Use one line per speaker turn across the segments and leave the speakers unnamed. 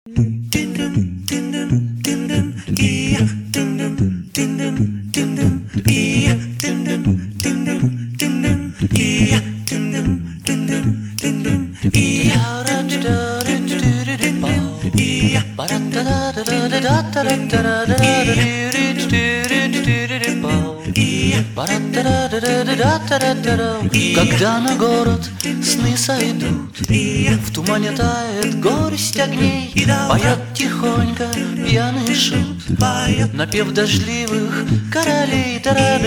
Когда на город сны сойдут, в тумане тает горсть огней, поет тихонько пьяный шут, напев дождливых королей.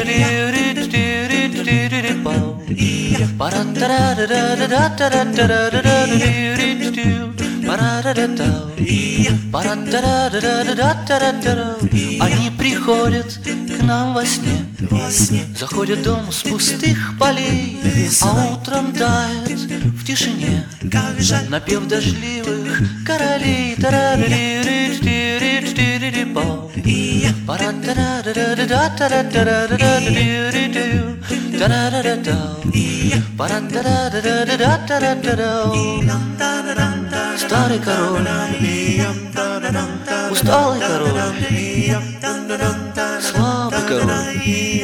Они приходят к нам во сне, заходят в дом с пустых полей, а утром тает в тишине напев дождливых королей. Старый король, усталый король, слабый король,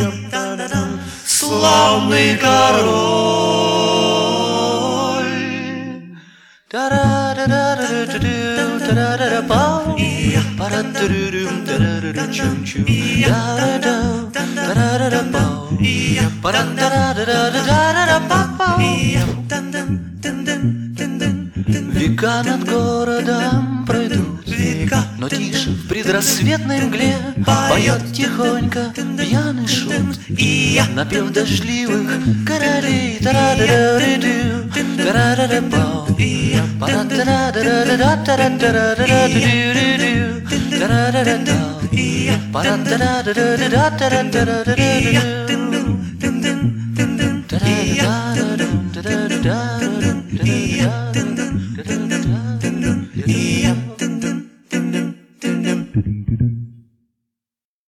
славный король. Века над городом пройдут, но тише в предрассветной мгле поет тихонько пьяный шут, напев дождливых королей. Yeah.